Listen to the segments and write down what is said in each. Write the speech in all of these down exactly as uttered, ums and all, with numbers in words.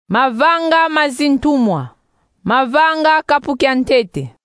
Mavanga mazintumwa. Mavanga kapukya ntete.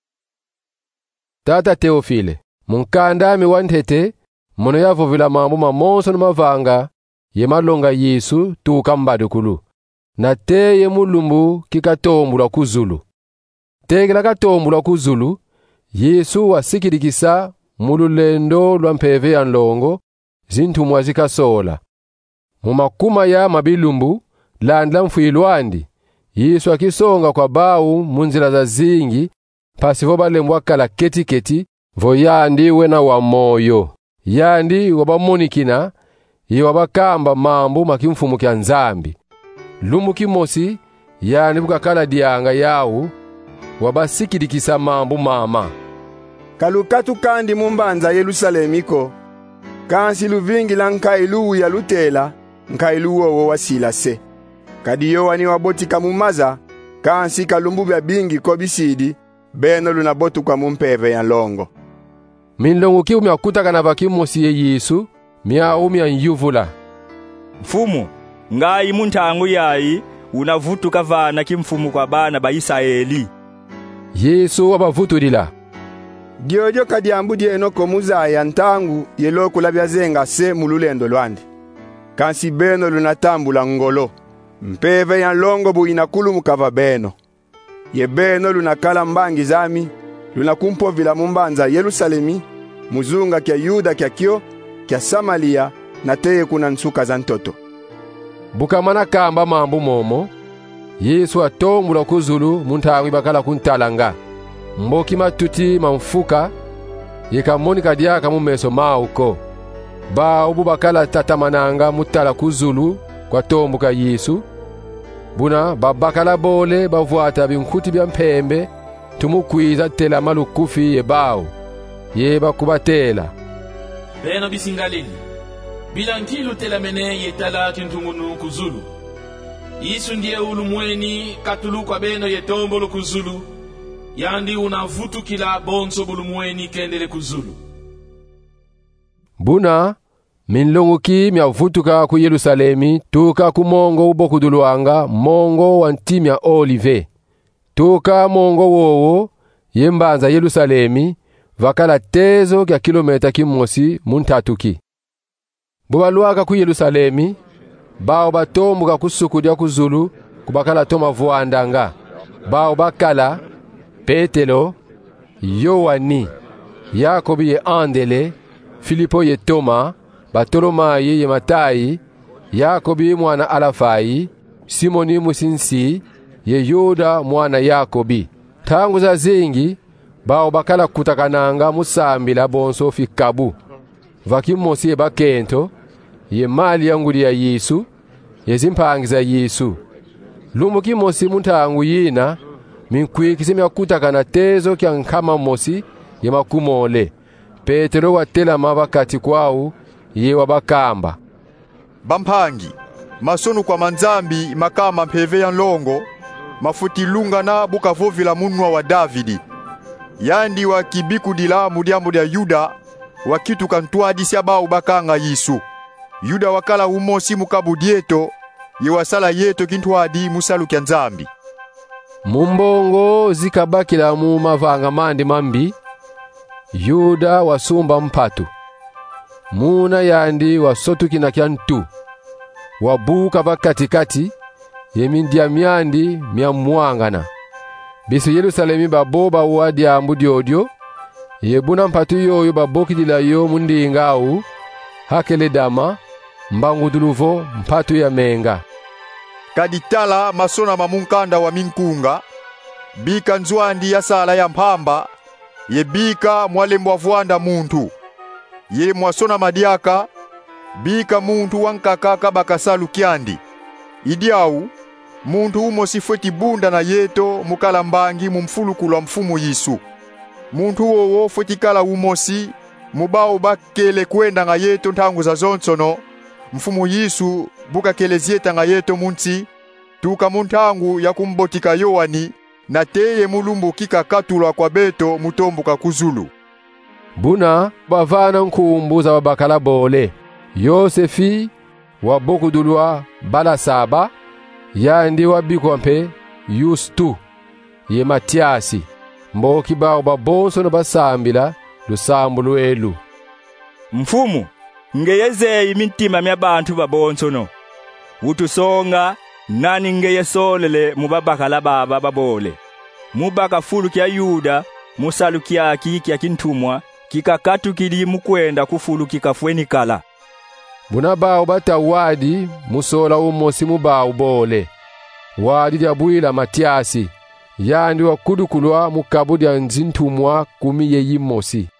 Tata Teofile, munkandami wa ntete, muno yavuvila mambo mamonso na mavanga, ye malonga Yesu tuka mbadukulu. Na te ye mulumbu kikatombula kuzulu. Tegela katombula kuzulu, Yesu wasikirikisa mululendo lwa mpeve ya nlongo, zintumwa zikasola. Mumakuma ya mabilumbu, landla mfuilwandi, Yesu akisonga kwa bau munzila za zingi, pasivo balembwa kala keti keti, vo yandi wena wa moyo. Yandi wabamonikina, ye wabakamba mambu makimfumu kya nzambi. Lumu kimosi, yandi bukakala dianga yau, wabasikirikisa mambu mama. Kalukatu kandi mumbanza Yerusalemiko, kansi luvingi la nkailu ya lutela, nkailu wowo wasila se. Kadiyo wani wabotika mumaza, kansi kalumbu bya bingi kobisidi, beno lunabotu kwa mumpeve ya longo. Minlongo ki umiakuta kana vakimosi ye Yesu, mia umia nyuvula. Mfumu, ngai muntangu yai, unavutu kavana kimfumu kwa bana ba Israeli. Yesu wabavutulila. Diojo kadiambu dieno komuzaya ntangu yeloko labia zenga se mululendo lwandi. Kansi beno lunatambula ngolo. Mpeve ya longo bu inakulu mukava beno. Ye beno lunakala mbangi zami, lunakumpovila mumbanza Yerusalemi, muzunga kia Yuda kia kio, kia Samalia, na teye kuna nsuka za ntoto. Bukamana kamba mambu momo, Yesu atombula kuzulu muntangu bakala kuntalanga. Mboki matuti mamfuka, yekamoni kadiaka mumeso mauko. Ba ubu bakala tatamananga mutala kuzulu kwa tombuka Yesu. Buna babakala bole bavuata binkuti bya mpembe tumukwiza tela malukufi ye bao ye bakubatela beno bisingalili bilankilu tela mene yetala kintungunu kuzulu Yesu ndiye ulumweni katulu kwa beno yetombolo kuzulu yandi unavutu kila bonso bulumweni kendele kuzulu. Buna minlongo ki miavutuka ku Yerusalemi tuka ku mongo ubokuduluanga mongo wa ntimya olive. Tuka mongo wowo yembanza Yerusalemi vakala tezo kya kilometa kimosi muntatuki. Bubaluaka ku Yerusalemi bao batombuka kusukudya kuzulu kubakala toma vuandanga. Bao bakala Petelo, Yohani, Yakobi ye Andele, Filipo ye Toma, Bartolomayi ye Matayi, Yakobi mwana Alafai, Simoni musinsi, ye Yuda mwana Yakobi. Tangu za zingi, bao bakala kutakananga musambila bonso fikabu. Vakimosi ye bakento, ye mali yanguli ya Yesu, ye zimpangiza Yesu. Lumu kimosi muntangu yina, minkwikisi miakutakana tezo kya nkama mosi ye makumole. Petero watela mabakati kwao ye wabakamba. Bampangi, masonu kwa manzambi makama mpeve ya nlongo, mafuti lunga na bukavovila munwa wa Davidi. Yandi wa kibiku dila mudiambu dia Yuda, wakitu kantuadi siaba ubakanga Yesu. Yuda wakala umosi mukabudieto, ye wasala yeto kintuadi musalu kya nzambi. Mumbongo zikabakila mu mavanga mandi mambi, Yuda wasumba mpatu. Muna yandi wasotukina kya ntu. Wabuka bakatikati, yemindia miandi miamuangana. Bisu Yerusalemi baboba uadi ya mbudi odio, yebuna mpatu yoyo babokidila yo mundi ingau, hakele dama, mbanguduluvo mpatu ya menga. Kaditala masona mamunkanda wa minkunga, bika nzwandi ya sala ya mpamba, ye bika mwalembo wavuanda muntu. Ye mwasona madiaka, bika muntu wankakaka bakasalu kiandi. Idiau, muntu umo sifweti bunda na yeto mukala mbangi mumfulukulu mfumu Yesu. Muntu wowo fwetikala umosi, mubao bakele kwenda nga yeto ntangu za zonsono, mfumu Yesu buka kelezieta nga yeto munti, tuka muntangu ya kumbotika Yohani, na teye mulumbu kika katulwa kwa beto mutombuka kuzulu. Buna bavana nkumbu za wabakala bole. Yosefi wabokudulwa bala saba, yandi wabikwa mpe Yustu ye Matiasi mboki bawo babonso no basambila lusambu lwelu. Mfumu ngeyeze imitima mya bantu babonso no utusonga nani ngeyesolele mubabakala baba babole mubaka fulu kya Yuda musalu kya kiki kintumwa kikakatu kili mukwenda kufulu kikafwenikala. Buna bawo bata wadi musola umosi mubawo bole wadi lya bwila Matiasi yandi wakudukulwa mukabu lya nzintumwa kumi ye yimosi.